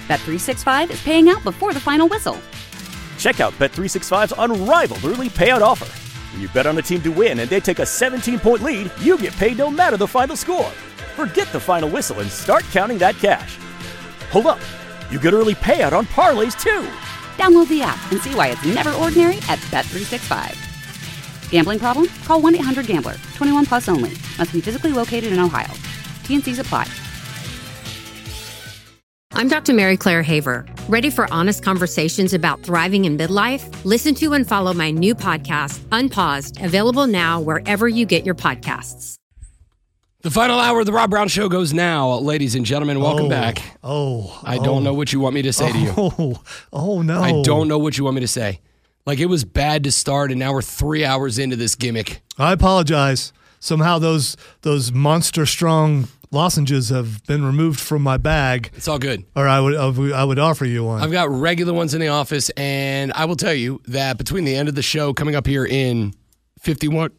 Bet365 is paying out before the final whistle. Check out Bet365's unrivaled early payout offer. When you bet on a team to win and they take a 17-point lead, you get paid no matter the final score. Forget the final whistle and start counting that cash. Hold up. You get early payout on parlays, too. Download the app and see why it's never ordinary at Bet365. Gambling problem? Call 1-800-GAMBLER. 21 plus only. Must be physically located in Ohio. T&Cs apply. I'm Dr. Mary Claire Haver. Ready for honest conversations about thriving in midlife? Listen to and follow my new podcast, Unpaused, available now wherever you get your podcasts. The final hour of the Rob Brown Show goes now, ladies and gentlemen. Welcome back. I don't know what you want me to say to you. Oh, no. I don't know what you want me to say. Like, it was bad to start, and now we're 3 hours into this gimmick. I apologize. Somehow those monster strong lozenges have been removed from my bag. It's all good. Or I would offer you one. I've got regular ones in the office, and I will tell you that between the end of the show coming up here in 51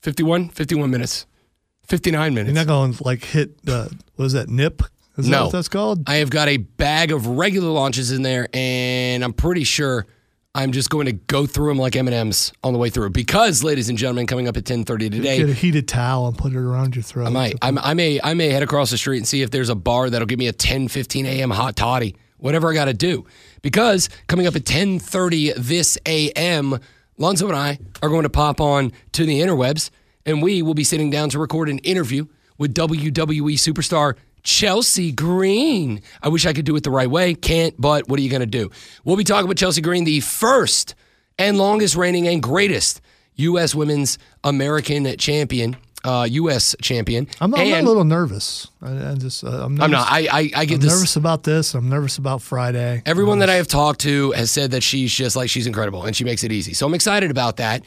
minutes, 59 minutes. You're not going to hit what is that, nip? Is that what that's called? I have got a bag of regular launches in there, and I'm pretty sure I'm just going to go through them like M&Ms on the way through. Because, ladies and gentlemen, coming up at 10:30 today, get a heated towel and put it around your throat. I may head across the street and see if there's a bar that'll give me a 10:15 a.m. hot toddy. Whatever I got to do. Because coming up at 10:30 this a.m., Lonzo and I are going to pop on to the interwebs, and we will be sitting down to record an interview with WWE superstar Chelsea Green. I wish I could do it the right way. Can't, but what are you going to do? We'll be talking with Chelsea Green, the first and longest reigning and greatest U.S. Women's American champion, U.S. champion. I'm a little nervous. I'm nervous. I'm not. I get this. I'm nervous about this. I'm nervous about Friday. Everyone that I have talked to has said that she's incredible and she makes it easy. So I'm excited about that.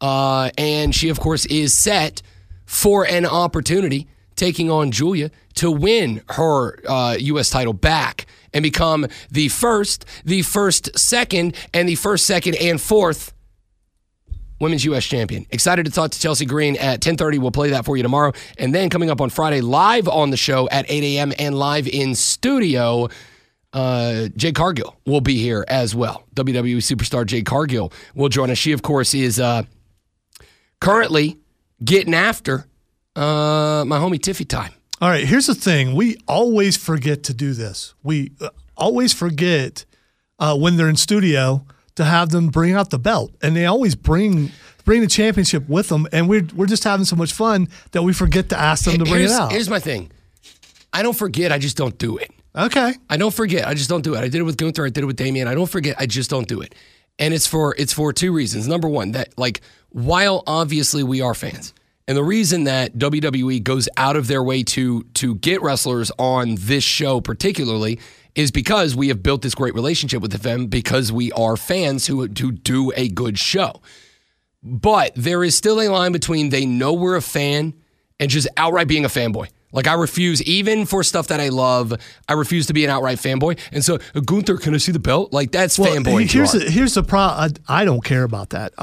And she, of course, is set for an opportunity taking on Julia to win her U.S. title back and become the first, second, and fourth women's U.S. champion. Excited to talk to Chelsea Green at 10:30. We'll play that for you tomorrow. And then coming up on Friday, live on the show at 8 a.m. and live in studio, Jade Cargill will be here as well. WWE superstar Jade Cargill will join us. She, of course, is currently getting after my homie Tiffy time. All right, here's the thing. We always forget to do this. We always forget when they're in studio to have them bring out the belt. And they always bring the championship with them. And we're just having so much fun that we forget to ask them to bring it out. Here's my thing. I don't forget. I just don't do it. Okay. I don't forget. I just don't do it. I did it with Gunther. I did it with Damian. I don't forget. I just don't do it. And it's for two reasons. Number one, that while obviously we are fans, and the reason that WWE goes out of their way to get wrestlers on this show particularly is because we have built this great relationship with them because we are fans who do a good show. But there is still a line between they know we're a fan and just outright being a fanboy. Like, I refuse, even for stuff that I love, I refuse to be an outright fanboy. And so, Gunther, can I see the belt? Like, that's fanboy. Here's the problem. I don't care about that.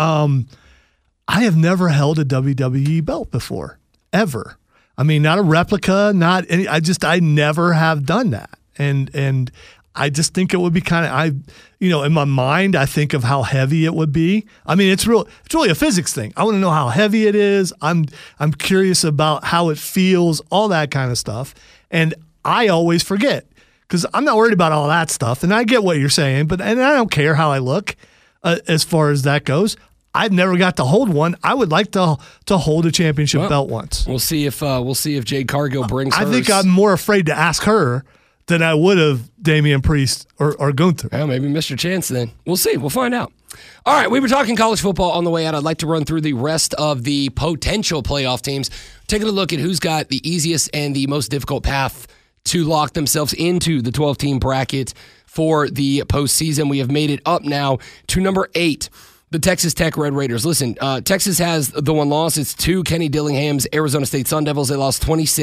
I have never held a WWE belt before, ever. I mean, not a replica, not any. I never have done that. And I just think it would be kind of, in my mind, I think of how heavy it would be. I mean, it's really a physics thing. I want to know how heavy it is. I'm curious about how it feels, all that kind of stuff. And I always forget because I'm not worried about all that stuff. And I get what you're saying, and I don't care how I look as far as that goes. I've never got to hold one. I would like to hold a championship belt once. We'll see if Jade Cargill brings hers. I think I'm more afraid to ask her than I would have Damian Priest or Gunther. Well, maybe Mr. Chance then. We'll see. We'll find out. All right, we were talking college football on the way out. I'd like to run through the rest of the potential playoff teams, taking a look at who's got the easiest and the most difficult path to lock themselves into the 12-team bracket for the postseason. We have made it up now to number 8. The Texas Tech Red Raiders. Listen, Texas has the one loss. It's to Kenny Dillingham's Arizona State Sun Devils. They lost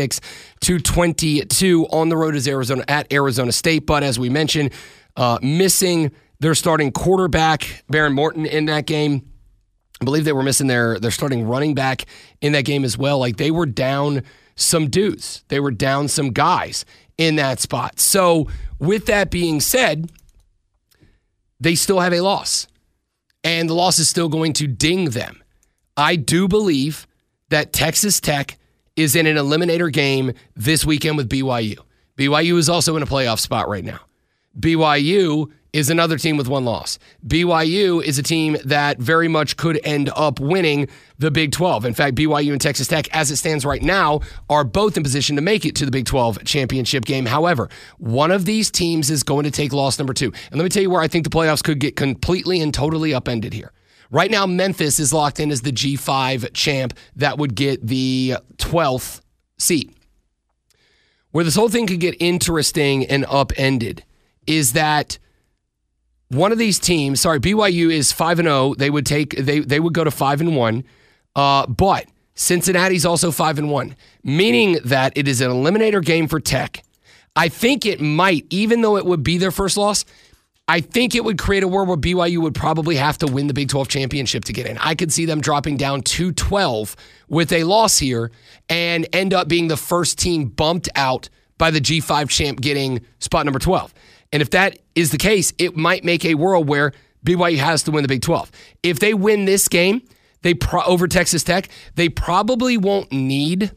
26-22 on the road at Arizona State. But as we mentioned, missing their starting quarterback, Baron Morton, in that game. I believe they were missing their starting running back in that game as well. Like, they were down some dudes. They were down some guys. in that spot. So with that being said, they still have a loss, and the loss is still going to ding them. I do believe that Texas Tech is in an eliminator game this weekend with BYU. BYU is also in a playoff spot right now. BYU is another team with one loss. BYU is a team that very much could end up winning the Big 12. In fact, BYU and Texas Tech, as it stands right now, are both in position to make it to the Big 12 championship game. However, one of these teams is going to take loss number 2. And let me tell you where I think the playoffs could get completely and totally upended here. Right now, Memphis is locked in as the G5 champ that would get the 12th seat. Where this whole thing could get interesting and upended is that one of these teams, BYU is 5-0. They would go to 5-1. But Cincinnati's also 5-1, meaning that it is an eliminator game for Tech. I think it might, even though it would be their first loss, I think it would create a world where BYU would probably have to win the Big 12 championship to get in. I could see them dropping down to 12 with a loss here and end up being the first team bumped out by the G5 champ getting spot number 12. And if that is the case, it might make a world where BYU has to win the Big 12. If they win this game over Texas Tech, they probably won't need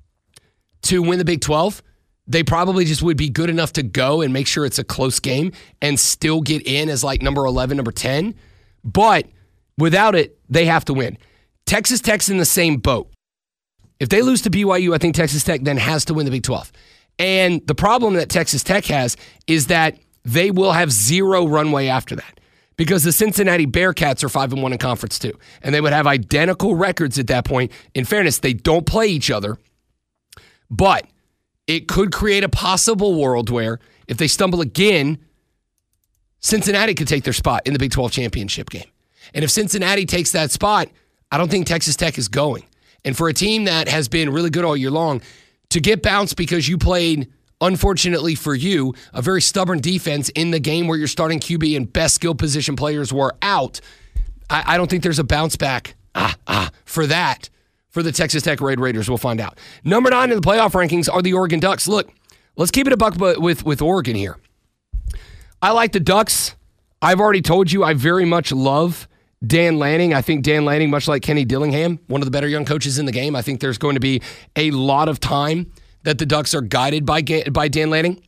to win the Big 12. They probably just would be good enough to go and make sure it's a close game and still get in as like number 11, number 10. But without it, they have to win. Texas Tech's in the same boat. If they lose to BYU, I think Texas Tech then has to win the Big 12. And the problem that Texas Tech has is that they will have zero runway after that because the Cincinnati Bearcats are 5-1 in conference too. And they would have identical records at that point. In fairness, they don't play each other. But it could create a possible world where if they stumble again, Cincinnati could take their spot in the Big 12 championship game. And if Cincinnati takes that spot, I don't think Texas Tech is going. And for a team that has been really good all year long, to get bounced because you played, unfortunately for you, a very stubborn defense in the game where your starting QB and best skill position players were out, I don't think there's a bounce back for that. For the Texas Tech Raiders, we'll find out. Number 9 in the playoff rankings are the Oregon Ducks. Look, let's keep it a buck with Oregon here. I like the Ducks. I've already told you I very much love Dan Lanning. I think Dan Lanning, much like Kenny Dillingham, one of the better young coaches in the game. I think there's going to be a lot of time that the Ducks are guided by Dan Lanning.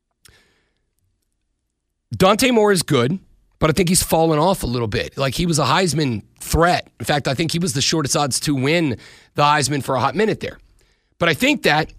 Dante Moore is good, but I think he's fallen off a little bit. Like, he was a Heisman threat. In fact, I think he was the shortest odds to win the Heisman for a hot minute there. But I think that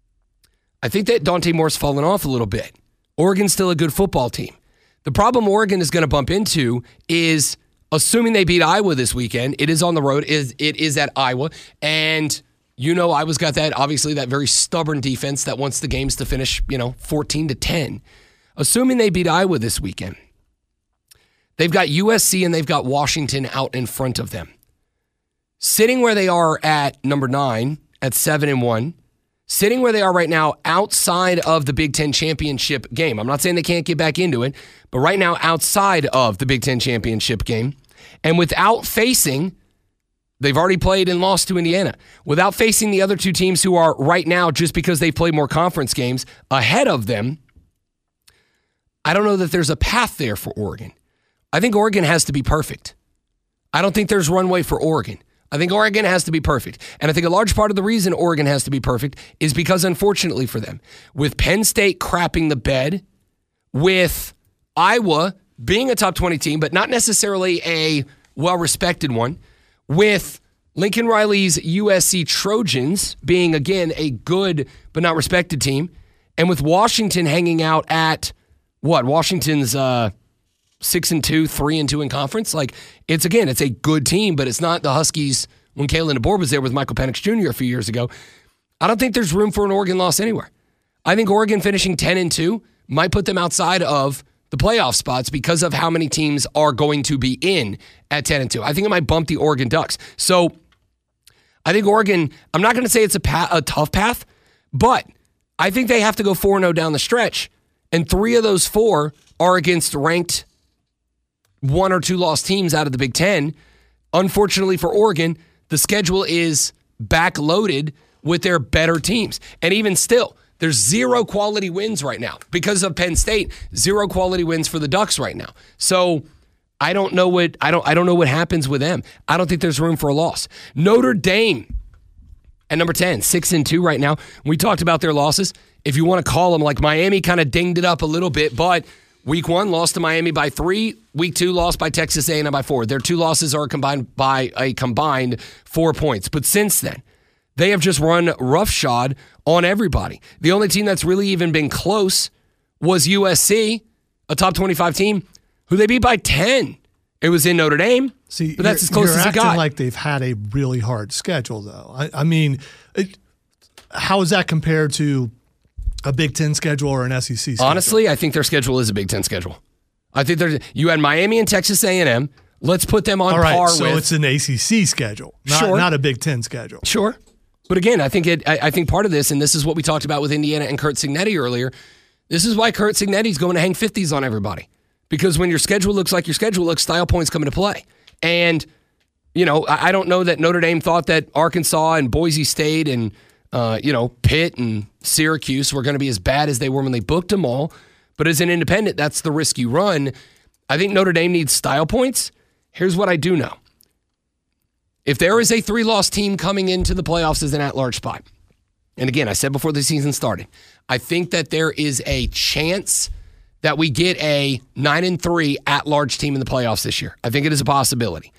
Dante Moore's fallen off a little bit. Oregon's still a good football team. The problem Oregon is going to bump into is, assuming they beat Iowa this weekend, it is on the road, it is at Iowa, and Iowa's got that, obviously, that very stubborn defense that wants the games to finish, 14-10. Assuming they beat Iowa this weekend, they've got USC and they've got Washington out in front of them. Sitting where they are at number 9, at 7-1, sitting where they are right now outside of the Big Ten championship game. I'm not saying they can't get back into it, but right now outside of the Big Ten championship game, and without facing, they've already played and lost to Indiana, without facing the other two teams who are right now, just because they've played more conference games ahead of them, I don't know that there's a path there for Oregon. I think Oregon has to be perfect. I don't think there's runway for Oregon. I think Oregon has to be perfect. And I think a large part of the reason Oregon has to be perfect is because, unfortunately for them, with Penn State crapping the bed, with Iowa being a top 20 team, but not necessarily a well-respected one, with Lincoln Riley's USC Trojans being, again, a good but not respected team, and with Washington hanging out at, Washington's 6-2, 3-2 in conference. Like, it's a good team, but it's not the Huskies when Kalen DeBoer was there with Michael Penix Jr. a few years ago. I don't think there's room for an Oregon loss anywhere. I think Oregon finishing 10-2 might put them outside of the playoff spots because of how many teams are going to be in at 10-2. I think it might bump the Oregon Ducks. So I think Oregon, I'm not going to say it's a tough path, but I think they have to go 4-0 down the stretch, and 3 of those 4 are against ranked 1 or 2 lost teams out of the Big Ten. Unfortunately for Oregon, the schedule is backloaded with their better teams. And even still, There's 0 quality wins right now. Because of Penn State, 0 quality wins for the Ducks right now. So I don't know what happens with them. I don't think there's room for a loss. Notre Dame at number 10, 6-2 right now. We talked about their losses. If you want to call them, like Miami kind of dinged it up a little bit, but week 1 lost to Miami by 3. Week 2 lost by Texas A&M by 4. Their 2 losses are combined by a combined 4 points. But since then, they have just run roughshod on everybody. The only team that's really even been close was USC, a top 25 team, who they beat by 10. It was in Notre Dame, but that's as close as it got. You're acting like they've had a really hard schedule, though. I mean, how is that compared to a Big Ten schedule or an SEC schedule? Honestly, I think their schedule is a Big Ten schedule. I think you had Miami and Texas A&M. Let's put them on par with. So it's an ACC schedule, not a Big Ten schedule. Sure. But again, I think part of this, and this is what we talked about with Indiana and Curt Cignetti earlier, this is why Curt Cignetti's going to hang 50s on everybody. Because when your schedule looks like your schedule looks, style points come into play. And, I don't know that Notre Dame thought that Arkansas and Boise State and, Pitt and Syracuse were going to be as bad as they were when they booked them all. But as an independent, that's the risk you run. I think Notre Dame needs style points. Here's what I do know. If there is a 3-loss team coming into the playoffs as an at-large spot, and again, I said before the season started, I think that there is a chance that we get a 9-3 at-large team in the playoffs this year. I think it is a possibility.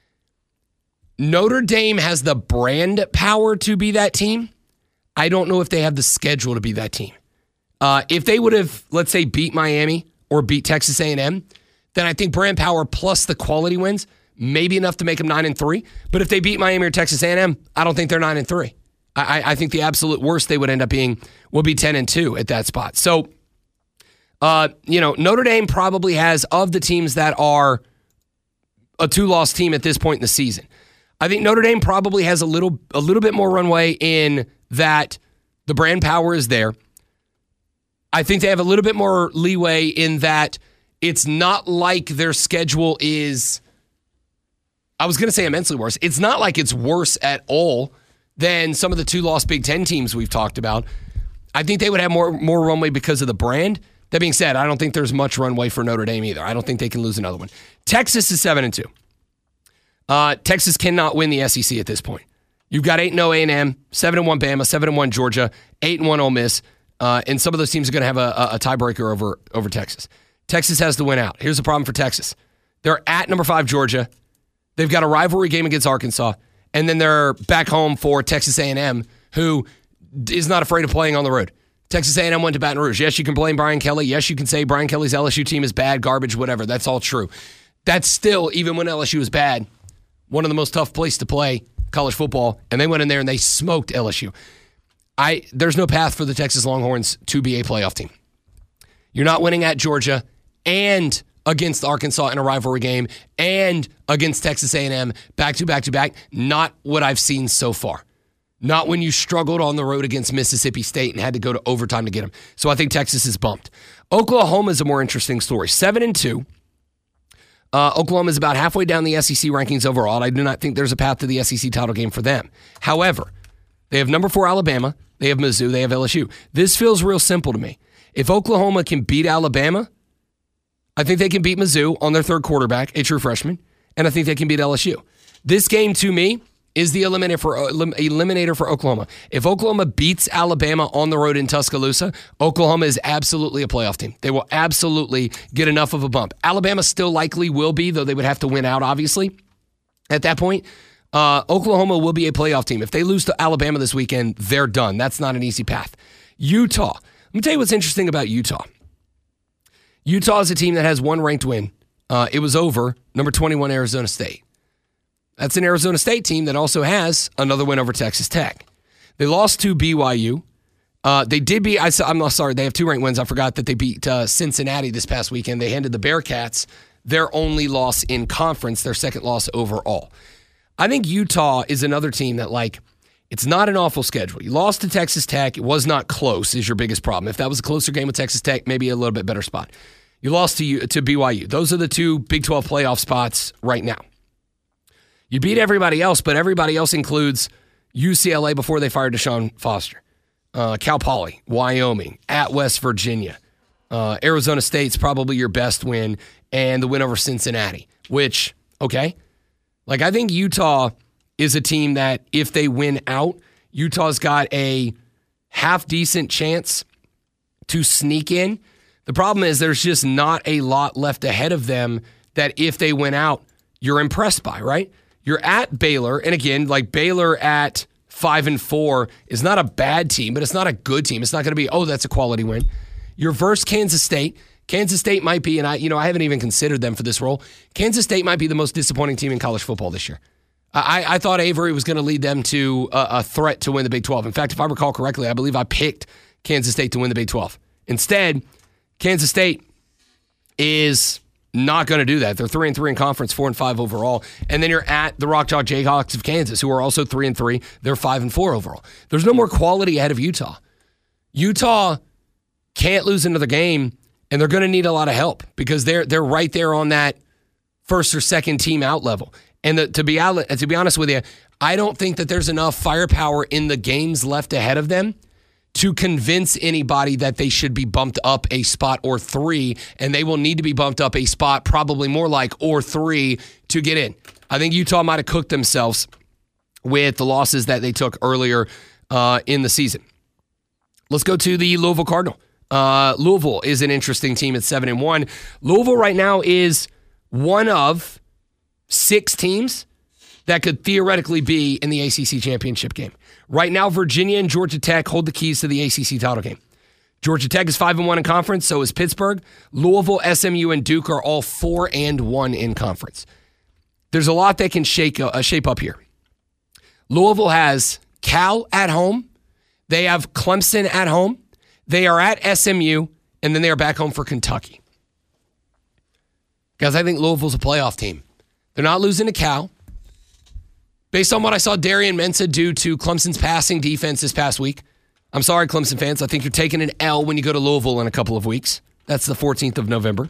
Notre Dame has the brand power to be that team. I don't know if they have the schedule to be that team. If they would have, let's say, beat Miami or beat Texas A&M, then I think brand power plus the quality wins may be enough to make them 9-3. But if they beat Miami or Texas A&M, I don't think they're 9-3. I think the absolute worst they would end up being will be 10-2 at that spot. So, Notre Dame probably has, of the teams that are a 2-loss team at this point in the season, I think Notre Dame probably has a little bit more runway in that the brand power is there. I think they have a little bit more leeway in that it's not like their schedule is, I was going to say immensely worse. It's not like it's worse at all than some of the 2-loss Big Ten teams we've talked about. I think they would have more runway because of the brand. That being said, I don't think there's much runway for Notre Dame either. I don't think they can lose another one. Texas is 7-2. Texas cannot win the SEC at this point. You've got 8-0 A&M, 7-1 Bama, 7-1 Georgia, 8-1 Ole Miss, and some of those teams are going to have a tiebreaker over Texas. Texas has to win out. Here's the problem for Texas. They're at number 5 Georgia. They've got a rivalry game against Arkansas, and then they're back home for Texas A&M, who is not afraid of playing on the road. Texas A&M went to Baton Rouge. Yes, you can blame Brian Kelly. Yes, you can say Brian Kelly's LSU team is bad, garbage, whatever. That's all true. That's still, even when LSU is bad, one of the most tough places to play college football, and they went in there and they smoked LSU. There's no path for the Texas Longhorns to be a playoff team. You're not winning at Georgia and against Arkansas in a rivalry game and against Texas A&M back-to-back. Not what I've seen so far. Not when you struggled on the road against Mississippi State and had to go to overtime to get them. So I think Texas is bumped. Oklahoma is a more interesting story. 7-2. Oklahoma is about halfway down the SEC rankings overall. I do not think there's a path to the SEC title game for them. However, they have number 4 Alabama. They have Mizzou. They have LSU. This feels real simple to me. If Oklahoma can beat Alabama, I think they can beat Mizzou on their third quarterback, a true freshman, and I think they can beat LSU. This game, to me, is the eliminator for Oklahoma. If Oklahoma beats Alabama on the road in Tuscaloosa, Oklahoma is absolutely a playoff team. They will absolutely get enough of a bump. Alabama still likely will be, though they would have to win out, obviously. At that point, Oklahoma will be a playoff team. If they lose to Alabama this weekend, they're done. That's not an easy path. Utah. Let me tell you what's interesting about Utah. Utah is a team that has one ranked win. It was over number 21 Arizona State. That's an Arizona State team that also has another win over Texas Tech. They lost to BYU. They did beat, I'm not sorry, they have 2 ranked wins. I forgot that they beat Cincinnati this past weekend. They handed the Bearcats their only loss in conference, their second loss overall. I think Utah is another team that, it's not an awful schedule. You lost to Texas Tech. It was not close is your biggest problem. If that was a closer game with Texas Tech, maybe a little bit better spot. You lost to BYU. Those are the 2 Big 12 playoff spots right now. You beat everybody else, but everybody else includes UCLA before they fired Deshaun Foster. Cal Poly, Wyoming, at West Virginia. Arizona State's probably your best win, and the win over Cincinnati, which, okay. Like, I think Utah is a team that if they win out, Utah's got a half-decent chance to sneak in. The problem is there's just not a lot left ahead of them that if they win out, you're impressed by, right? You're at Baylor, and again, like Baylor at 5-4 is not a bad team, but it's not a good team. It's not going to be, oh, that's a quality win. You're versus Kansas State. Kansas State might be, and I haven't even considered them for this role. Kansas State might be the most disappointing team in college football this year. I thought Avery was going to lead them to a threat to win the Big 12. In fact, if I recall correctly, I believe I picked Kansas State to win the Big 12. Instead, Kansas State is not going to do that. They're 3-3 in conference, 4-5 overall. And then you're at the Rock Chalk Jayhawks of Kansas, who are also 3-3. They're 5-4 overall. There's no more quality ahead of Utah. Utah can't lose another game, and they're going to need a lot of help because they're right there on that first or second team out level. And to be honest with you, I don't think that there's enough firepower in the games left ahead of them to convince anybody that they should be bumped up a spot or 3, and they will need to be bumped up a spot, probably more like or 3, to get in. I think Utah might have cooked themselves with the losses that they took earlier in the season. Let's go to the Louisville Cardinal. Louisville is an interesting team at 7-1. Louisville right now is one of 6 teams that could theoretically be in the ACC championship game. Right now, Virginia and Georgia Tech hold the keys to the ACC title game. Georgia Tech is 5-1 in conference, so is Pittsburgh. Louisville, SMU, and Duke are all 4-1 in conference. There's a lot that can shape up here. Louisville has Cal at home. They have Clemson at home. They are at SMU, and then they are back home for Kentucky. Guys, I think Louisville's a playoff team. They're not losing to Cal. Based on what I saw Darian Mensah do to Clemson's passing defense this past week, I'm sorry, Clemson fans. I think you're taking an L when you go to Louisville in a couple of weeks. That's the 14th of November.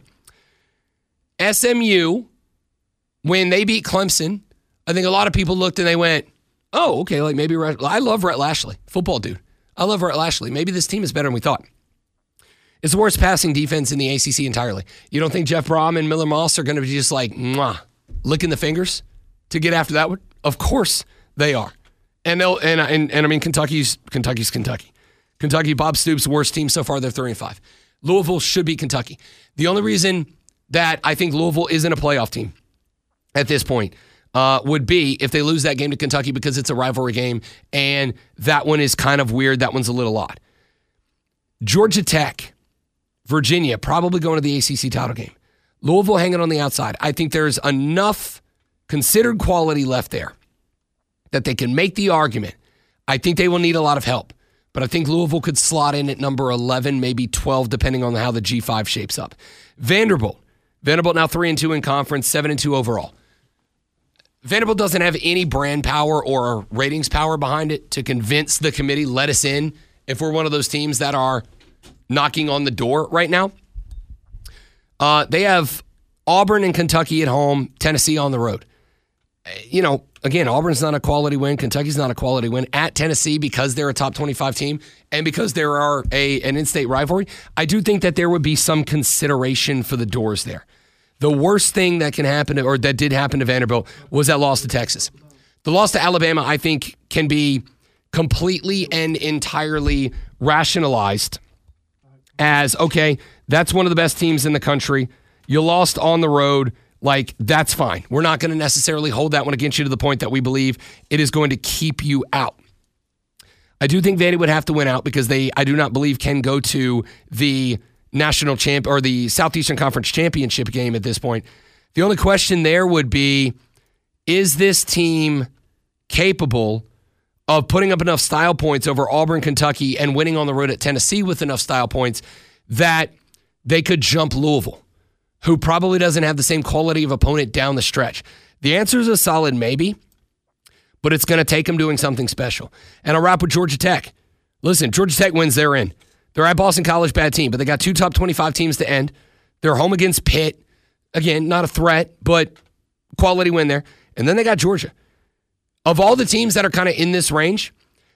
SMU, when they beat Clemson, I think a lot of people looked and they went, oh, okay, like maybe I love Rhett Lashley, football dude. I love Rhett Lashley. Maybe this team is better than we thought. It's the worst passing defense in the ACC entirely. You don't think Jeff Brom and Miller Moss are going to be just like, licking the fingers to get after that one? Of course they are. And I mean, Kentucky's Kentucky. Kentucky, Bob Stoops' worst team so far, they're 3-5. Louisville should beat Kentucky. The only reason that I think Louisville isn't a playoff team at this point would be if they lose that game to Kentucky because it's a rivalry game, and that one is kind of weird. That one's a little odd. Georgia Tech, Virginia, probably going to the ACC title game. Louisville hanging on the outside. I think there's enough considered quality left there that they can make the argument. I think they will need a lot of help, but I think Louisville could slot in at number 11, maybe 12, depending on how the G5 shapes up. Vanderbilt now 3-2 in conference, 7-2 overall. Vanderbilt doesn't have any brand power or ratings power behind it to convince the committee, let us in, if we're one of those teams that are knocking on the door right now. They have Auburn and Kentucky at home, Tennessee on the road. Again, Auburn's not a quality win. Kentucky's not a quality win. At Tennessee, because they're a top 25 team and because there are an in-state rivalry, I do think that there would be some consideration for the doors there. The worst thing that can happen, or that did happen to Vanderbilt, was that loss to Texas. The loss to Alabama, I think, can be completely and entirely rationalized as, okay, that's one of the best teams in the country. You lost on the road. Like, that's fine. We're not going to necessarily hold that one against you to the point that we believe it is going to keep you out. I do think Vandy would have to win out because I do not believe can go to the national champ or the Southeastern Conference championship game at this point. The only question there would be, is this team capable of putting up enough style points over Auburn, Kentucky, and winning on the road at Tennessee with enough style points that they could jump Louisville, who probably doesn't have the same quality of opponent down the stretch? The answer is a solid maybe, but it's going to take them doing something special. And I'll wrap with Georgia Tech. Listen, Georgia Tech wins, they're in. They're at Boston College, bad team, but they got 2 top 25 teams to end. They're home against Pitt. Again, not a threat, but quality win there. And then they got Georgia. Of all the teams that are kind of in this range,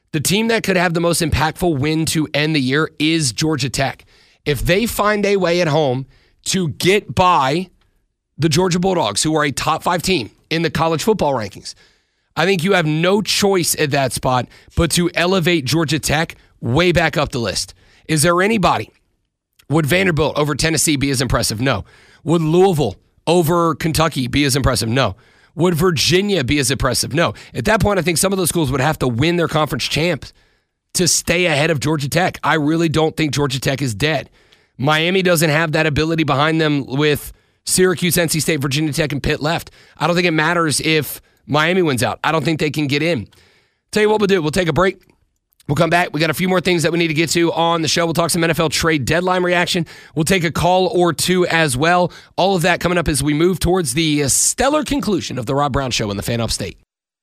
The team that could have the most impactful win to end the year is Georgia Tech. If they find a way at home to get by the Georgia Bulldogs, who are a top 5 team in the college football rankings, I think you have no choice at that spot but to elevate Georgia Tech way back up the list. Is there anybody? Would Vanderbilt over Tennessee be as impressive? No. Would Louisville over Kentucky be as impressive? No. Would Virginia be as impressive? No. At that point, I think some of those schools would have to win their conference champs to stay ahead of Georgia Tech. I really don't think Georgia Tech is dead. Miami doesn't have that ability behind them with Syracuse, NC State, Virginia Tech, and Pitt left. I don't think it matters if Miami wins out. I don't think they can get in. Tell you what we'll do. We'll take a break. We'll come back. We got a few more things that we need to get to on the show. We'll talk some NFL trade deadline reaction. We'll take a call or two as well. All of that coming up as we move towards the stellar conclusion of the Rob Brown Show in the Fan Upstate.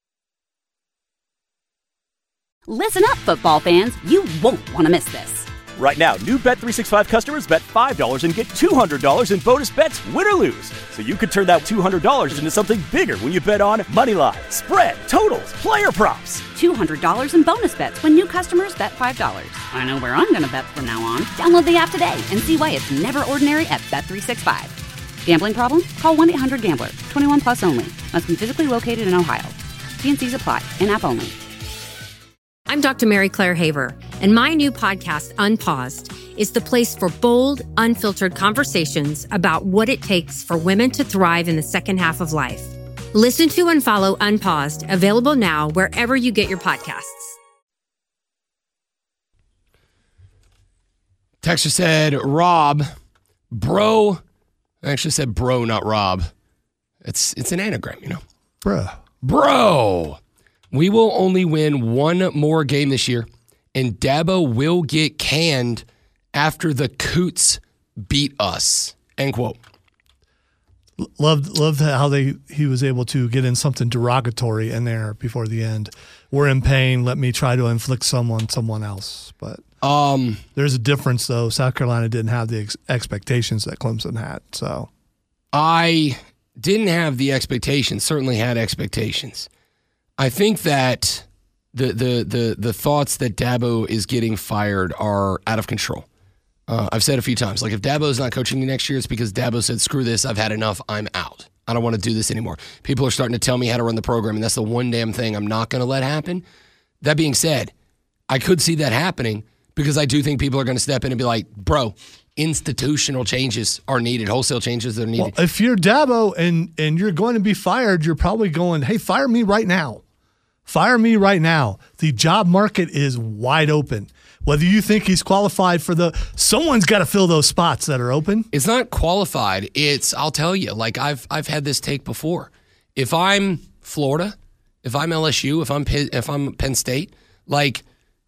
Listen up, football fans. You won't want to miss this. Right now, new Bet365 customers bet $5 and get $200 in bonus bets, win or lose. So you could turn that $200 into something bigger when you bet on moneyline, spread, totals, player props. $200 in bonus bets when new customers bet $5. I know where I'm going to bet from now on. Download the app today and see why it's never ordinary at Bet365. Gambling problem? Call 1-800-GAMBLER. 21 plus only. Must be physically located in Ohio. T&Cs apply. In-app only. I'm Dr. Mary Claire Haver, and my new podcast, Unpaused, is the place for bold, unfiltered conversations about what it takes for women to thrive in the second half of life. Listen to and follow Unpaused, available now wherever you get your podcasts. Texter said, Rob, bro. I actually said bro, not Rob. It's an anagram, you know. Bro. We will only win one more game this year, and Dabo will get canned after the Coots beat us. End quote. Loved how he was able to get in something derogatory in there before the end. We're in pain. Let me try to inflict someone else. But there's a difference, though. South Carolina didn't have the expectations that Clemson had. So I didn't have the expectations. Certainly had expectations. I think that the thoughts that Dabo is getting fired are out of control. I've said a few times, like if Dabo's not coaching me next year, it's because Dabo said, screw this, I've had enough, I'm out. I don't want to do this anymore. People are starting to tell me how to run the program, and that's the one damn thing I'm not going to let happen. That being said, I could see that happening because I do think people are going to step in and be like, bro, institutional changes are needed, wholesale changes are needed. Well, if you're Dabo and you're going to be fired, you're probably going, hey, fire me right now. Fire me right now. The job market is wide open. Whether you think he's qualified for someone's got to fill those spots that are open. It's not qualified. I'll tell you, like I've had this take before. If I'm Florida, if I'm LSU, if I'm Penn State, like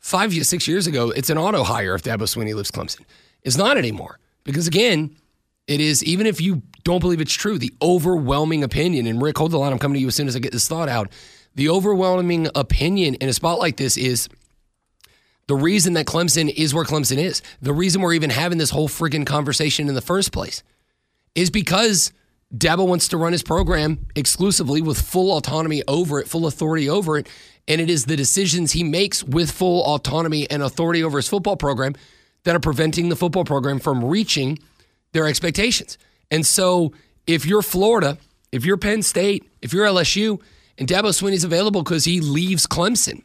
6 years ago, it's an auto hire if Dabo Swinney leaves Clemson. It's not anymore because again, it is, even if you don't believe it's true, the overwhelming opinion, and Rick, hold the line, I'm coming to you as soon as I get this thought out. The overwhelming opinion in a spot like this is the reason that Clemson is where Clemson is. The reason we're even having this whole friggin' conversation in the first place is because Dabo wants to run his program exclusively with full autonomy over it, full authority over it, and it is the decisions he makes with full autonomy and authority over his football program that are preventing the football program from reaching their expectations. And so if you're Florida, if you're Penn State, if you're LSU, and Dabo Swinney's available because he leaves Clemson,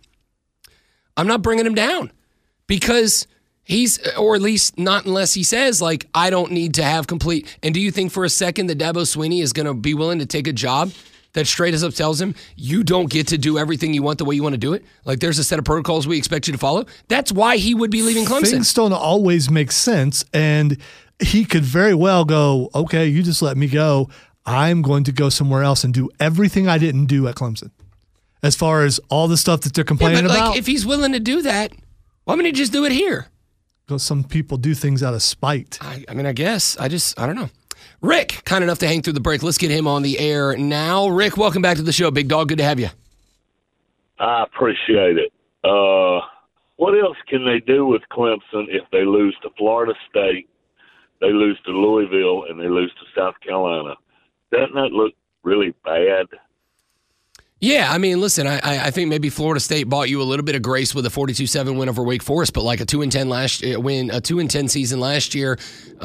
I'm not bringing him down because or at least not unless he says, like, I don't need to have complete. And do you think for a second that Dabo Swinney is going to be willing to take a job that straight as up tells him you don't get to do everything you want the way you want to do it? Like there's a set of protocols we expect you to follow. That's why he would be leaving Clemson. Things don't always make sense, and he could very well go, okay, you just let me go. I'm going to go somewhere else and do everything I didn't do at Clemson. As far as all the stuff that they're complaining about. Like, if he's willing to do that, why wouldn't he just do it here? Because some people do things out of spite. I mean, I guess. I don't know. Rick, kind enough to hang through the break. Let's get him on the air now. Rick, welcome back to the show, big dog. Good to have you. I appreciate it. What else can they do with Clemson if they lose to Florida State, they lose to Louisville, and they lose to South Carolina? Doesn't that look really bad? Yeah, I mean, listen, I think maybe Florida State bought you a little bit of grace with a 42-7 win over Wake Forest, but like a 2-10 season last year,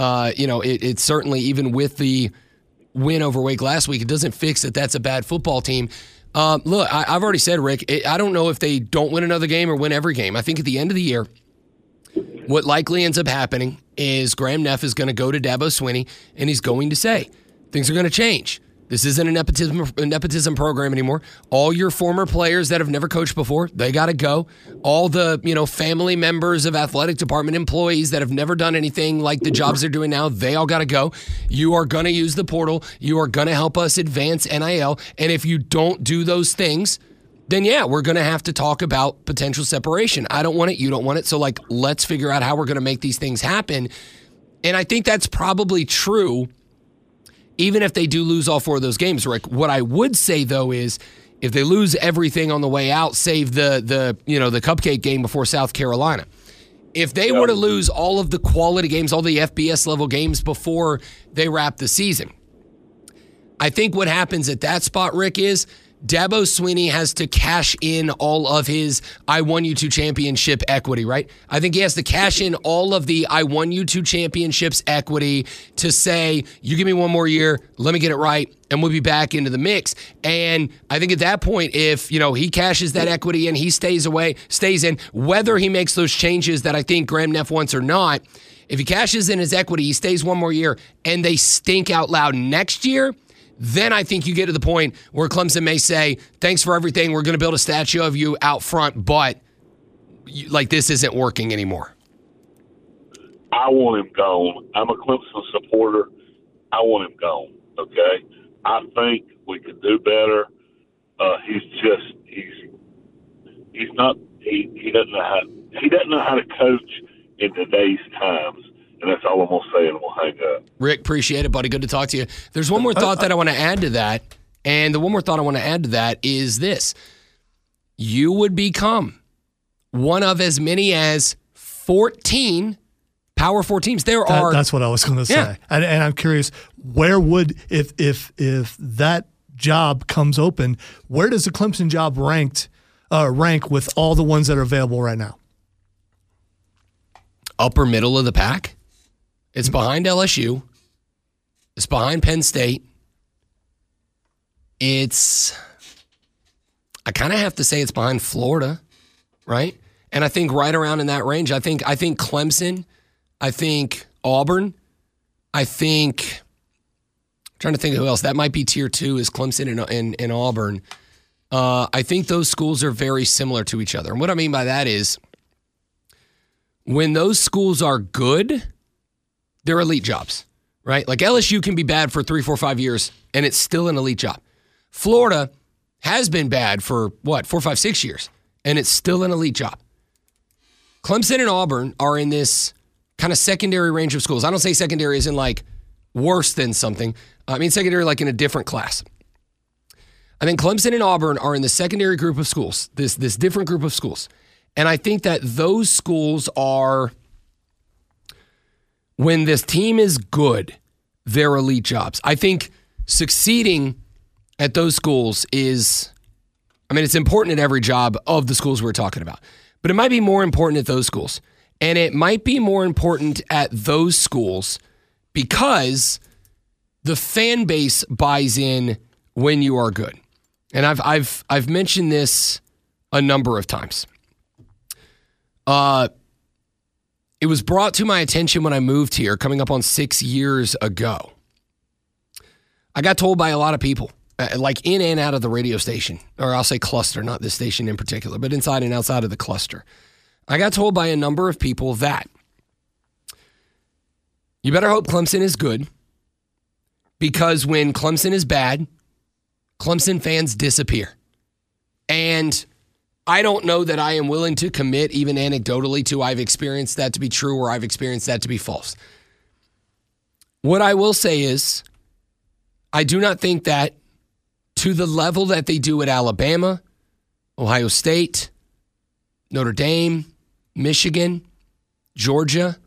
it certainly, even with the win over Wake last week, it doesn't fix that that's a bad football team. Look, I've already said, Rick, I don't know if they don't win another game or win every game. I think at the end of the year, what likely ends up happening is Graham Neff is going to go to Dabo Swinney, and he's going to say, things are going to change. This isn't a nepotism program anymore. All your former players that have never coached before, they got to go. All the family members of athletic department employees that have never done anything like the jobs they're doing now, they all got to go. You are going to use the portal. You are going to help us advance NIL. And if you don't do those things, then yeah, we're going to have to talk about potential separation. I don't want it. You don't want it. So let's figure out how we're going to make these things happen. And I think that's probably true. Even if they do lose all 4 of those games, Rick, what I would say, though, is if they lose everything on the way out, save the cupcake game before South Carolina, if they were to lose all of the quality games, all the FBS level games before they wrap the season, I think what happens at that spot, Rick, is Dabo Swinney has to cash in all of his I won you 2 championship equity, right? I think he has to cash in all of the I won you 2 championships equity to say, you give me 1 more year, let me get it right, and we'll be back into the mix. And I think at that point, if he cashes that equity and he stays in, whether he makes those changes that I think Graham Neff wants or not, if he cashes in his equity, he stays 1 more year, and they stink out loud next year, then I think you get to the point where Clemson may say, thanks for everything, we're going to build a statue of you out front, but this isn't working anymore. I want him gone. I'm a Clemson supporter. I want him gone, okay? I think we could do better. He doesn't know how to coach in today's times. And that's all I'm going to say, and we'll hang up. Rick, appreciate it, buddy. Good to talk to you. There's one more thought that I want to add to that, and the one more thought I want to add to that is this. You would become one of as many as 14 Power 4 teams. That's what I was going to say. Yeah. And I'm curious, where would, if that job comes open, where does the Clemson job rank with all the ones that are available right now? Upper middle of the pack. It's behind LSU. It's behind Penn State. I kind of have to say it's behind Florida, right? And I think right around in that range. I think Clemson. I think Auburn. I'm trying to think of who else. That might be tier 2 is Clemson and Auburn. I think those schools are very similar to each other. And what I mean by that is when those schools are good, they're elite jobs, right? Like LSU can be bad for 3, 4, 5 years, and it's still an elite job. Florida has been bad for, 4, 5, 6 years, and it's still an elite job. Clemson and Auburn are in this kind of secondary range of schools. I don't say secondary as in worse than something. I mean secondary like in a different class. I think Clemson and Auburn are in the secondary group of schools, this different group of schools. And I think that those schools are, when this team is good, they're elite jobs. I think succeeding at those schools it's important at every job of the schools we're talking about. But it might be more important at those schools. And it might be more important at those schools because the fan base buys in when you are good. And I've mentioned this a number of times. It was brought to my attention when I moved here, coming up on 6 years ago. I got told by a lot of people, in and out of the radio station, or I'll say cluster, not this station in particular, but inside and outside of the cluster. I got told by a number of people that you better hope Clemson is good, because when Clemson is bad, Clemson fans disappear. And I don't know that I am willing to commit, even anecdotally, to I've experienced that to be true or I've experienced that to be false. What I will say is, I do not think that to the level that they do at Alabama, Ohio State, Notre Dame, Michigan, Georgia,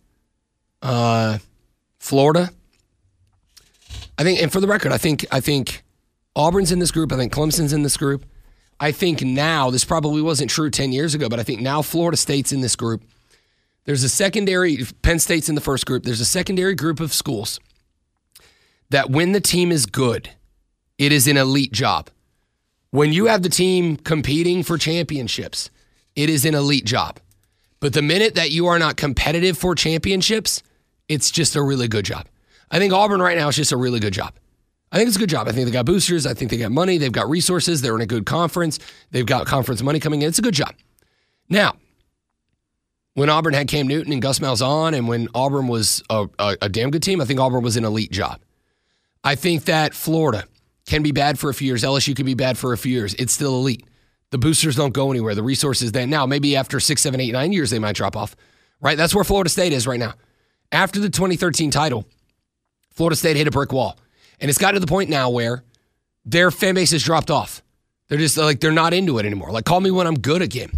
Florida. I think, and for the record, I think Auburn's in this group. I think Clemson's in this group. I think now, this probably wasn't true 10 years ago, but I think now Florida State's in this group. There's a secondary, Penn State's in the first group. There's a secondary group of schools that when the team is good, it is an elite job. When you have the team competing for championships, it is an elite job. But the minute that you are not competitive for championships, it's just a really good job. I think Auburn right now is just a really good job. I think it's a good job. I think they got boosters. I think they got money. They've got resources. They're in a good conference. They've got conference money coming in. It's a good job. Now, when Auburn had Cam Newton and Gus Malzahn, and when Auburn was a damn good team, I think Auburn was an elite job. I think that Florida can be bad for a few years. LSU can be bad for a few years. It's still elite. The boosters don't go anywhere. The resources then. Now, maybe after 6, 7, 8, 9 years, they might drop off. Right? That's where Florida State is right now. After the 2013 title, Florida State hit a brick wall. And it's got to the point now where their fan base has dropped off. They're just like, they're not into it anymore. Like, call me when I'm good again.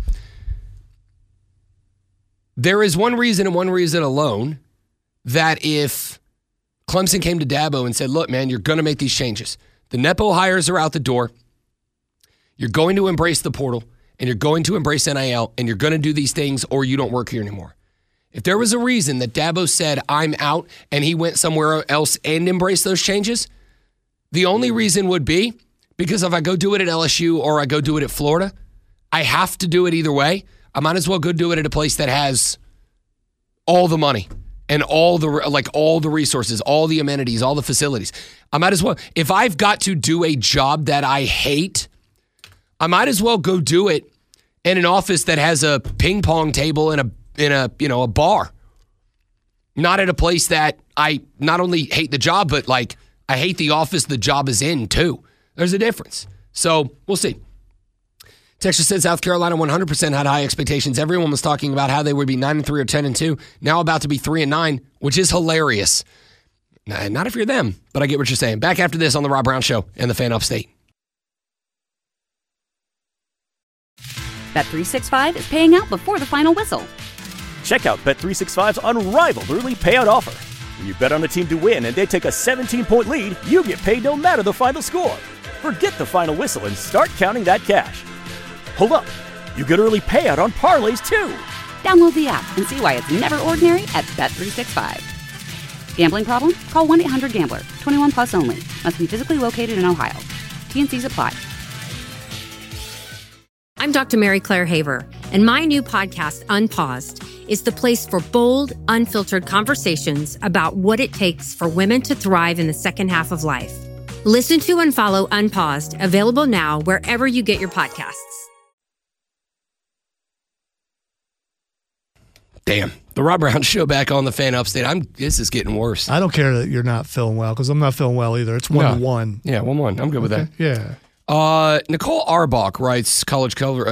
There is one reason and one reason alone that if Clemson came to Dabo and said, look, man, you're going to make these changes. The Nepo hires are out the door. You're going to embrace the portal, and you're going to embrace NIL, and you're going to do these things, or you don't work here anymore. If there was a reason that Dabo said, I'm out, and he went somewhere else and embraced those changes, the only reason would be because if I go do it at LSU or I go do it at Florida, I have to do it either way. I might as well go do it at a place that has all the money and all the resources, all the amenities, all the facilities. I might as well, if I've got to do a job that I hate, I might as well go do it in an office that has a ping pong table and a bar. Not at a place that I not only hate the job, but like I hate the office the job is in too. There's a difference. So we'll see. Texas said South Carolina 100% had high expectations. Everyone was talking about how they would be 9-3 or 10-2. Now about to be 3-9, which is hilarious. Not if you're them, but I get what you're saying. Back after this on the Rob Brown Show and the Fan Upstate. Bet365 is paying out before the final whistle. Check out Bet365's unrivaled early payout offer. When you bet on a team to win and they take a 17-point lead, you get paid no matter the final score. Forget the final whistle and start counting that cash. Hold up. You get early payout on parlays, too. Download the app and see why it's never ordinary at Bet365. Gambling problem? Call 1-800-GAMBLER. 21 plus only. Must be physically located in Ohio. T&Cs apply. I'm Dr. Mary Claire Haver, and my new podcast, Unpaused, is the place for bold, unfiltered conversations about what it takes for women to thrive in the second half of life. Listen to and follow Unpaused, available now wherever you get your podcasts. Damn. The Rob Brown Show back on the Fan Upstate. This is getting worse. I don't care that you're not feeling well because I'm not feeling well either. It's 1-1. Yeah, 1-1. I'm good with that. Yeah. Nicole Arbach writes college color.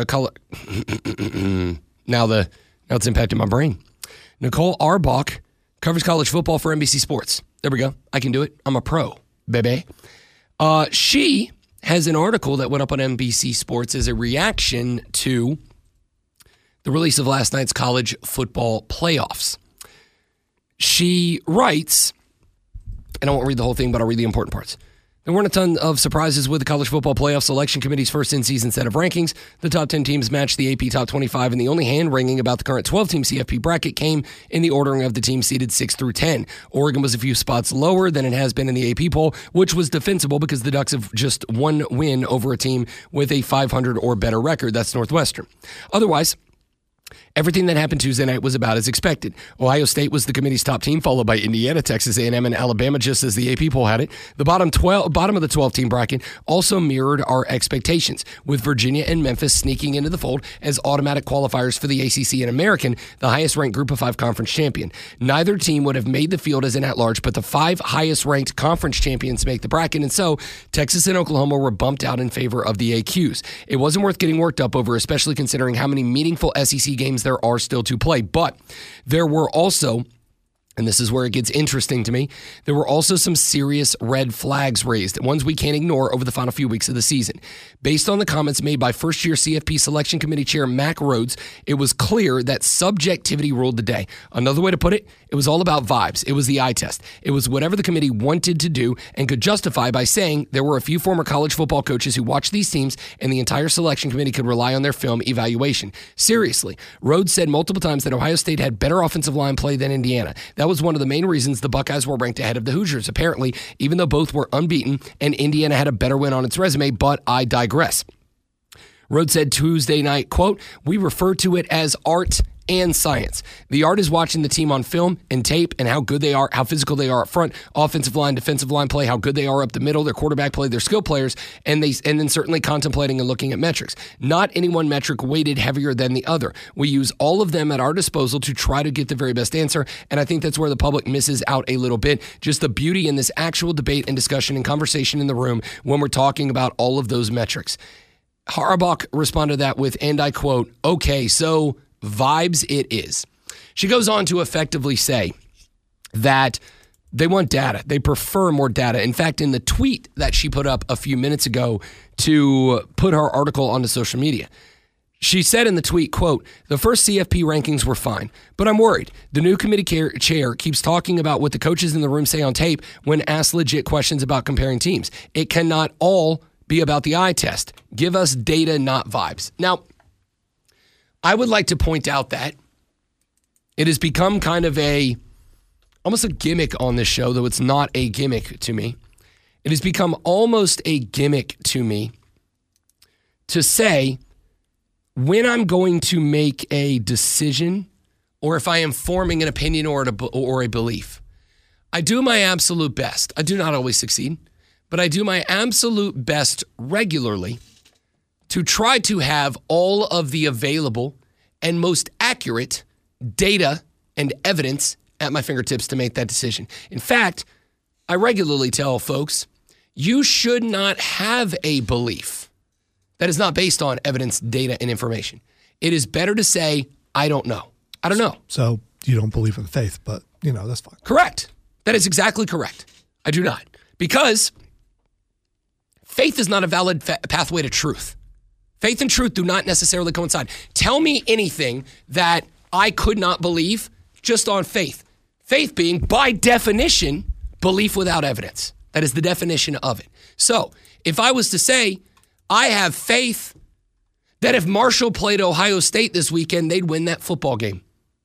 Now it's impacting my brain. Nicole Arbach covers college football for NBC Sports. There we go. I can do it. I'm a pro, baby. She has an article that went up on NBC Sports as a reaction to the release of last night's college football playoffs. She writes, and I won't read the whole thing, but I'll read the important parts. There weren't a ton of surprises with the College Football Playoff Selection Committee's first in-season set of rankings. The top 10 teams matched the AP top 25, and the only hand-wringing about the current 12-team CFP bracket came in the ordering of the teams seeded 6 through 10. Oregon was a few spots lower than it has been in the AP poll, which was defensible because the Ducks have just one win over a team with a 500 or better record. That's Northwestern. Otherwise, everything that happened Tuesday night was about as expected. Ohio State was the committee's top team, followed by Indiana, Texas A&M, and Alabama, just as the AP poll had it. The bottom of the 12-team bracket also mirrored our expectations, with Virginia and Memphis sneaking into the fold as automatic qualifiers for the ACC and American, the highest-ranked Group of 5 conference champion. Neither team would have made the field as an at-large, but the 5 highest-ranked conference champions make the bracket, and so Texas and Oklahoma were bumped out in favor of the AQs. It wasn't worth getting worked up over, especially considering how many meaningful SEC games there are still to play, but there were also and this is where it gets interesting to me, there were also some serious red flags raised, ones we can't ignore over the final few weeks of the season. Based on the comments made by first-year CFP Selection Committee Chair Mack Rhodes, it was clear that subjectivity ruled the day. Another way to put it, it was all about vibes. It was the eye test. It was whatever the committee wanted to do and could justify by saying there were a few former college football coaches who watched these teams and the entire selection committee could rely on their film evaluation. Seriously, Rhodes said multiple times that Ohio State had better offensive line play than Indiana. That was one of the main reasons the Buckeyes were ranked ahead of the Hoosiers, apparently, even though both were unbeaten and Indiana had a better win on its resume, but I digress. Rhodes said Tuesday night, quote, "We refer to it as art and science. The art is watching the team on film and tape and how good they are, how physical they are up front, offensive line, defensive line play, how good they are up the middle, their quarterback play, their skill players, and then certainly contemplating and looking at metrics. Not any one metric weighted heavier than the other. We use all of them at our disposal to try to get the very best answer, and I think that's where the public misses out a little bit. Just the beauty in this actual debate and discussion and conversation in the room when we're talking about all of those metrics." Harbaugh responded to that with, and I quote, "Okay, so vibes it is." She goes on to effectively say that they want data. They prefer more data. In fact, in the tweet that she put up a few minutes ago to put her article onto social media, she said in the tweet, quote, "The first CFP rankings were fine, but I'm worried. The new committee chair keeps talking about what the coaches in the room say on tape when asked legit questions about comparing teams. It cannot all be about the eye test. Give us data, not vibes." Now, I would like to point out that it has become kind of almost a gimmick on this show, though it's not a gimmick to me. It has become almost a gimmick to me to say when I'm going to make a decision or if I am forming an opinion or a belief. I do my absolute best. I do not always succeed, but I do my absolute best regularly to try to have all of the available and most accurate data and evidence at my fingertips to make that decision. In fact, I regularly tell folks, you should not have a belief that is not based on evidence, data, and information. It is better to say, I don't know. I don't know. So you don't believe in faith, but, that's fine. Correct. That is exactly correct. I do not. Because faith is not a valid pathway to truth. Faith and truth do not necessarily coincide. Tell me anything that I could not believe just on faith. Faith being, by definition, belief without evidence. That is the definition of it. So, if I was to say, I have faith that if Marshall played Ohio State this weekend, they'd win that football game.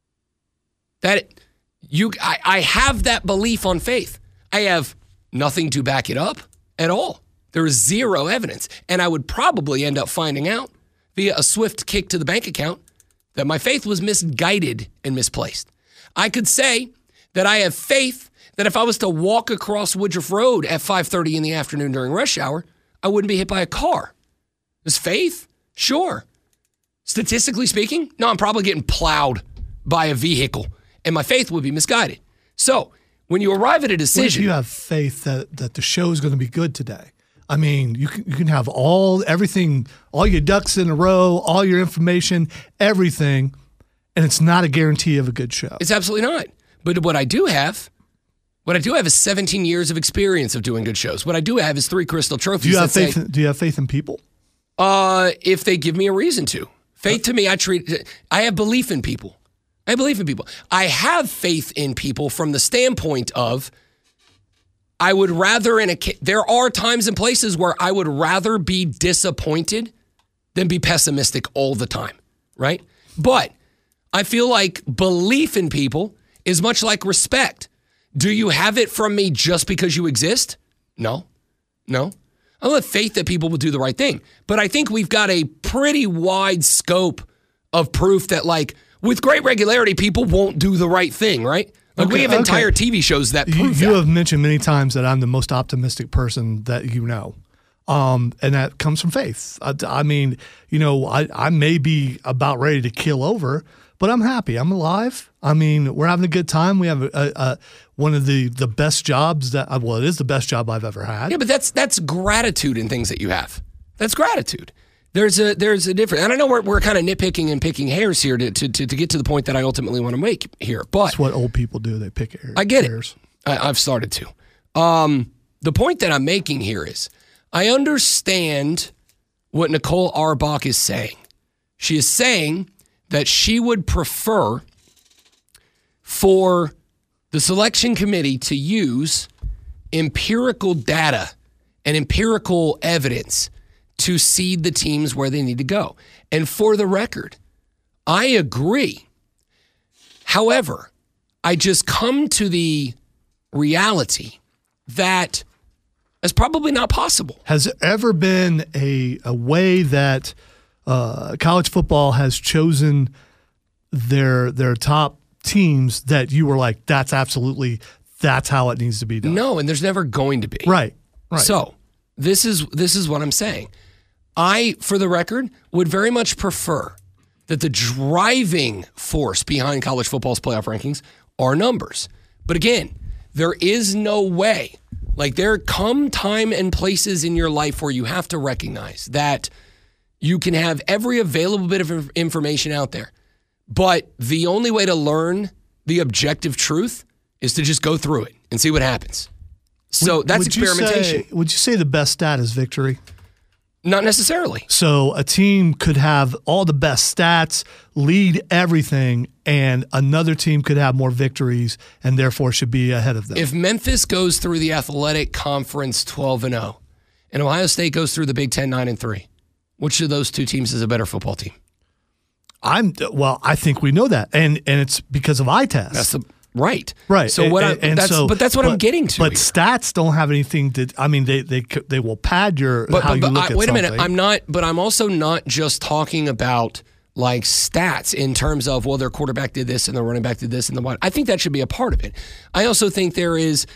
I have that belief on faith. I have nothing to back it up at all. There is zero evidence. And I would probably end up finding out via a swift kick to the bank account that my faith was misguided and misplaced. I could say that I have faith that if I was to walk across Woodruff Road at 5:30 in the afternoon during rush hour, I wouldn't be hit by a car. Is faith? Sure. Statistically speaking, no, I'm probably getting plowed by a vehicle, and my faith would be misguided. So when you arrive at a decision... What if you have faith that the show is going to be good today? I mean, you can have everything, all your ducks in a row, all your information, everything, and it's not a guarantee of a good show. It's absolutely not. But what I do have is 17 years of experience of doing good shows. What I do have is 3 Crystal Trophies. Do you have faith in people? If they give me a reason to. Faith to me, I have belief in people. I have faith in people from the standpoint of I would rather there are times and places where I would rather be disappointed than be pessimistic all the time, right? But I feel like belief in people is much like respect. Do you have it from me just because you exist? No. I have faith that people will do the right thing. But I think we've got a pretty wide scope of proof that, like, with great regularity, people won't do the right thing, right? Like, we have entire TV shows that prove that. You have mentioned many times that I'm the most optimistic person that you know. And that comes from faith. I mean, I may be about ready to keel over, but I'm happy. I'm alive. I mean, we're having a good time. We have one of the best jobs it is the best job I've ever had. Yeah, but that's gratitude in things that you have. That's gratitude. There's a difference. And I know we're kind of nitpicking and picking hairs here to get to the point that I ultimately want to make here. But that's what old people do. They pick hairs. I get it. I've started to. The point that I'm making here is I understand what Nicole Auerbach is saying. She is saying that she would prefer for the selection committee to use empirical data and empirical evidence to seed the teams where they need to go. And for the record, I agree. However, I just come to the reality that it's probably not possible. Has there ever been a way that college football has chosen their top teams that you were like, that's how it needs to be done? No, and there's never going to be. Right. So this is what I'm saying. I, for the record, would very much prefer that the driving force behind college football's playoff rankings are numbers. But again, there is no way. Like, there come time and places in your life where you have to recognize that you can have every available bit of information out there. But the only way to learn the objective truth is to just go through it and see what happens. So that's experimentation. Would you say the best stat is victory? Not necessarily. So a team could have all the best stats, lead everything, and another team could have more victories and therefore should be ahead of them. If Memphis goes through the Athletic Conference 12-0 and Ohio State goes through the Big Ten 9-3, which of those two teams is a better football team? I think we know that, and it's because of eye test. That's right. So that's what I'm getting to. But here. Stats don't have anything to. I mean, they will pad your how you look at wait something. a minute. I'm also not just talking about like stats in terms of, well, their quarterback did this and their running back did this and the what. I think that should be a part of it. I also think there is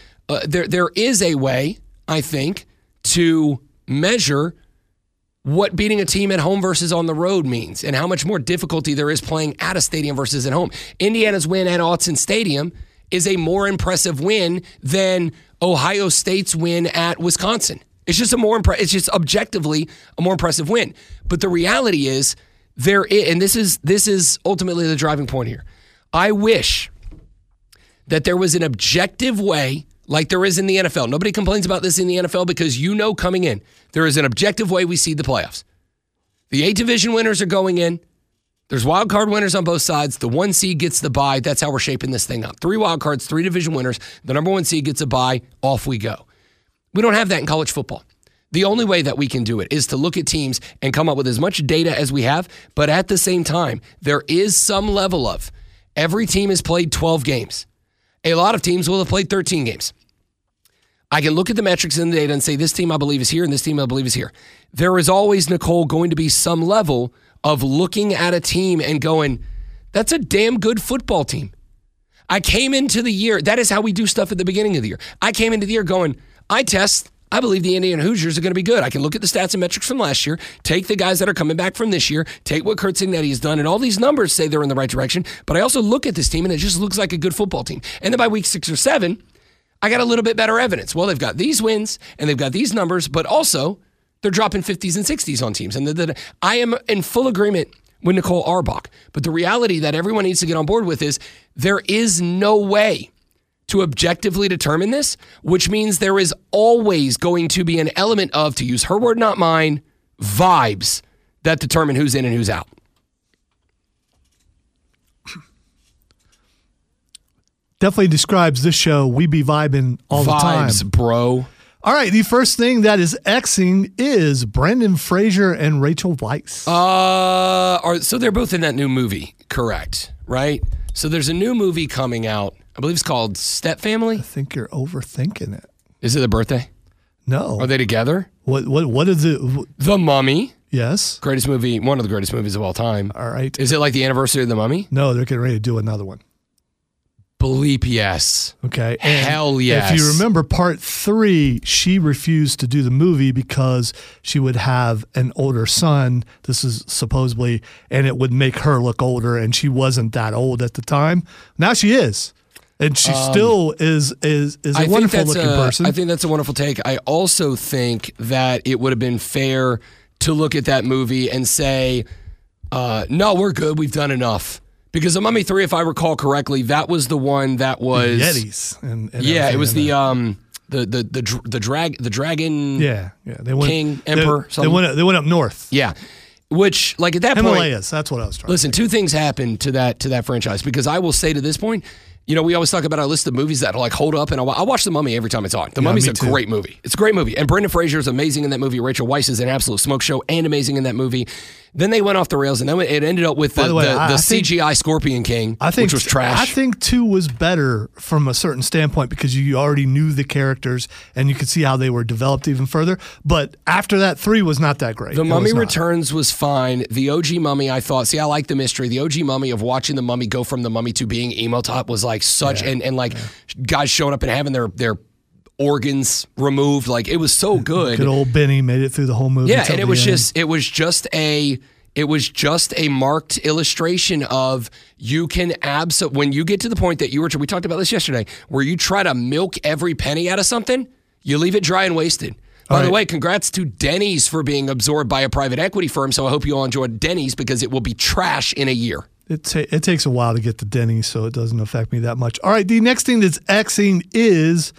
a way, I think, to measure what beating a team at home versus on the road means and how much more difficulty there is playing at a stadium versus at home. Indiana's win at Autzen Stadium is a more impressive win than Ohio State's win at Wisconsin. It's just it's just objectively a more impressive win. But the reality is and this is ultimately the driving point here. I wish that there was an objective way like there is in the NFL. Nobody complains about this in the NFL because coming in, there is an objective way we seed the playoffs. The 8 division winners are going in. There's wild card winners on both sides. The 1 seed gets the bye. That's how we're shaping this thing up. 3 wild cards, 3 division winners. The number 1 seed gets a bye. Off we go. We don't have that in college football. The only way that we can do it is to look at teams and come up with as much data as we have, but at the same time, there is some level of every team has played 12 games. A lot of teams will have played 13 games. I can look at the metrics in the data and say, this team I believe is here and this team I believe is here. There is always, Nicole, going to be some level of looking at a team and going, that's a damn good football team. I came into the year, that is how we do stuff at the beginning of the year. I came into the year going, I believe the Indiana Hoosiers are going to be good. I can look at the stats and metrics from last year, take the guys that are coming back from this year, take what Curt Cignetti has done, and all these numbers say they're in the right direction, but I also look at this team and it just looks like a good football team. And then by week 6 or 7, I got a little bit better evidence. Well, they've got these wins and they've got these numbers, but also they're dropping 50s and 60s on teams. And I am in full agreement with Nicole Auerbach. But the reality that everyone needs to get on board with is there is no way to objectively determine this, which means there is always going to be an element of, to use her word, not mine, vibes that determine who's in and who's out. Definitely describes this show. We be vibing all the time. Vibes, bro. All right, the first thing that is Xing is Brendan Fraser and Rachel Weisz. So they're both in that new movie, correct? Right? So there's a new movie coming out. I believe it's called Step Family. I think you're overthinking it. Is it their birthday? No. Are they together? What is it? The Mummy. Yes. Greatest movie, one of the greatest movies of all time. All right. Is it like the anniversary of The Mummy? No, they're getting ready to do another one. Bleep yes. Okay. And hell yes. If you remember part 3, she refused to do the movie because she would have an older son. This is supposedly, and it would make her look older, and she wasn't that old at the time. Now she is. And she still is a wonderful looking person. I think that's a wonderful take. I also think that it would have been fair to look at that movie and say, no, we're good. We've done enough. Because The Mummy 3, if I recall correctly, that was the one that was the Yetis. And it was the dragon. Yeah. They went, king, emperor. They went up north. Yeah. Which, like, at that Himalayas, that's what I was trying listen, to say. Two things happened to that franchise, because I will say to this point, you know, we always talk about our list of movies that like hold up, and I watch The Mummy every time it's on. The Mummy's a great movie. It's a great movie. And Brendan Fraser is amazing in that movie. Rachel Weisz is an absolute smoke show and amazing in that movie. Then they went off the rails, and then it ended up with the CGI Scorpion King, which was trash. I think 2 was better from a certain standpoint because you already knew the characters and you could see how they were developed even further. But after that, 3 was not that great. The Mummy Returns was fine. The OG Mummy, I thought, I like the mystery. The OG Mummy of watching the Mummy go from the Mummy to being emo top was like such, guys showing up and having their organs removed, like it was so good. Good old Benny made it through the whole movie. Yeah, and it was just a marked illustration of you can when you get to the point that we talked about this yesterday, where you try to milk every penny out of something, you leave it dry and wasted. By the way, congrats to Denny's for being absorbed by a private equity firm. So I hope you all enjoyed Denny's, because it will be trash in a year. It takes a while to get to Denny's, so it doesn't affect me that much. All right, the next thing that's Xing is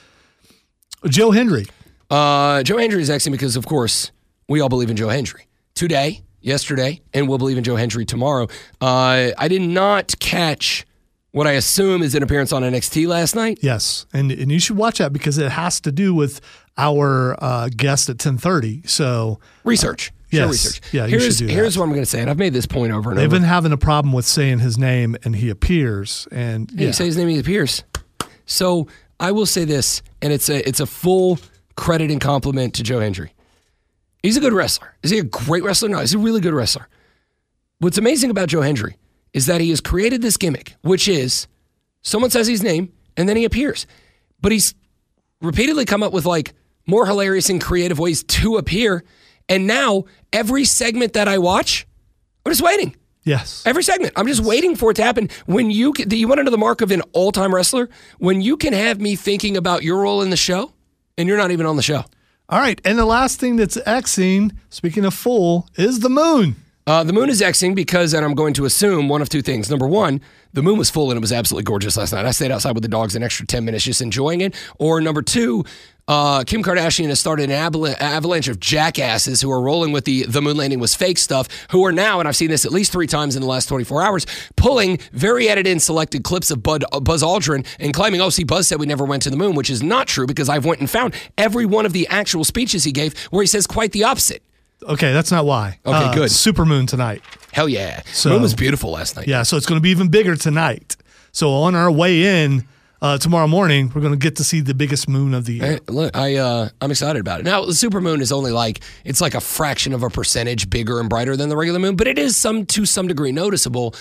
Joe Hendry. Joe Hendry is Xing because, of course, we all believe in Joe Hendry. Today, yesterday, and we'll believe in Joe Hendry tomorrow. I did not catch what I assume is an appearance on NXT last night. Yes, and you should watch that because it has to do with our guest at 10:30. So research. Yes. Research. Yeah, you should do that. Here's what I'm going to say, and I've made this point over and over. They've been having a problem with saying his name, and he appears. And you say his name, he appears. So I will say this, and it's a full credit and compliment to Joe Hendry. He's a good wrestler. Is he a great wrestler? No, he's a really good wrestler. What's amazing about Joe Hendry is that he has created this gimmick, which is someone says his name, and then he appears. But he's repeatedly come up with like more hilarious and creative ways to appear. And now every segment that I watch, I'm just waiting. Yes. Every segment. I'm just waiting for it to happen. When you want to know the mark of an all-time wrestler? When you can have me thinking about your role in the show, and you're not even on the show. All right. And the last thing that's Xing, speaking of full, is the moon. The moon is Xing because, and I'm going to assume one of two things. Number one, the moon was full and it was absolutely gorgeous last night. I stayed outside with the dogs an extra 10 minutes just enjoying it. Or number two, Kim Kardashian has started an avalanche of jackasses who are rolling with the moon landing was fake stuff, who are now, and I've seen this at least 3 times in the last 24 hours, pulling very edited and selected clips of Buzz Aldrin and claiming, see, Buzz said we never went to the moon, which is not true because I've went and found every one of the actual speeches he gave where he says quite the opposite. Okay, that's not why. Okay, good. Supermoon tonight. Hell yeah. The moon was beautiful last night. Yeah, so it's going to be even bigger tonight. So on our way in tomorrow morning, we're going to get to see the biggest moon of the year. Hey, look, I'm excited about it. Now, the supermoon is only it's like a fraction of a percentage bigger and brighter than the regular moon, but it is to some degree noticeable.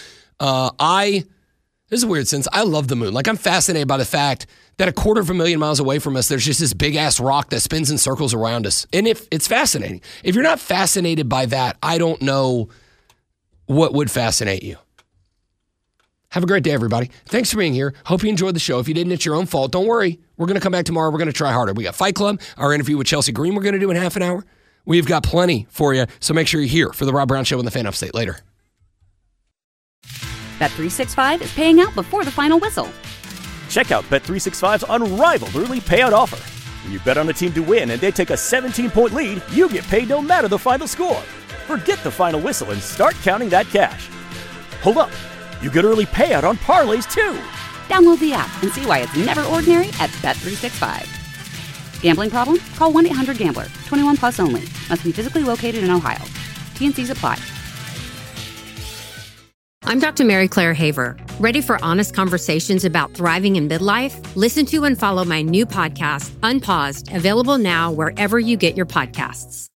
This is a weird sense. I love the moon. Like, I'm fascinated by the fact that 250,000 miles away from us, there's just this big-ass rock that spins in circles around us. And it's fascinating. If you're not fascinated by that, I don't know what would fascinate you. Have a great day, everybody. Thanks for being here. Hope you enjoyed the show. If you didn't, it's your own fault. Don't worry. We're going to come back tomorrow. We're going to try harder. We got Fight Club, our interview with Chelsea Green we're going to do in half an hour. We've got plenty for you, so make sure you're here for the Rob Brown Show on the Fan Upstate later. Bet365 is paying out before the final whistle. Check out Bet365's unrivaled early payout offer. When you bet on a team to win and they take a 17-point lead, you get paid no matter the final score. Forget the final whistle and start counting that cash. Hold up. You get early payout on parlays, too. Download the app and see why it's never ordinary at Bet365. Gambling problem? Call 1-800-GAMBLER. 21 plus only. Must be physically located in Ohio. T&Cs apply. I'm Dr. Mary Claire Haver. Ready for honest conversations about thriving in midlife? Listen to and follow my new podcast, Unpaused, available now wherever you get your podcasts.